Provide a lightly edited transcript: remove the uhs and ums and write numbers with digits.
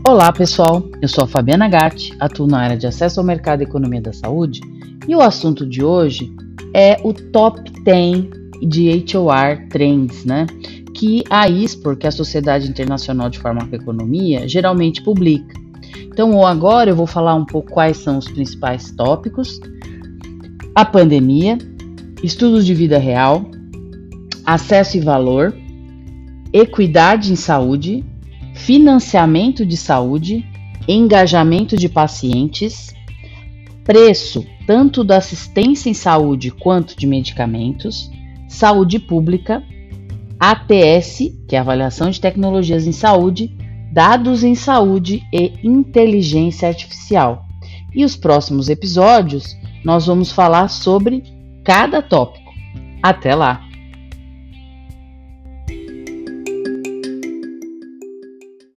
Olá pessoal, eu sou a Fabiana Gatti, atuo na área de acesso ao mercado e economia da saúde e o assunto de hoje é o Top 10 de HOR Trends, né? Que a ISPOR, que é a Sociedade Internacional de Farmacoeconomia, geralmente publica. Então agora eu vou falar um pouco quais são os principais tópicos: a pandemia, estudos de vida real, acesso e valor, equidade em saúde, financiamento de saúde, engajamento de pacientes, preço tanto da assistência em saúde quanto de medicamentos, saúde pública, ATS, que é a avaliação de tecnologias em saúde, dados em saúde e inteligência artificial. E os próximos episódios nós vamos falar sobre cada tópico. Até lá!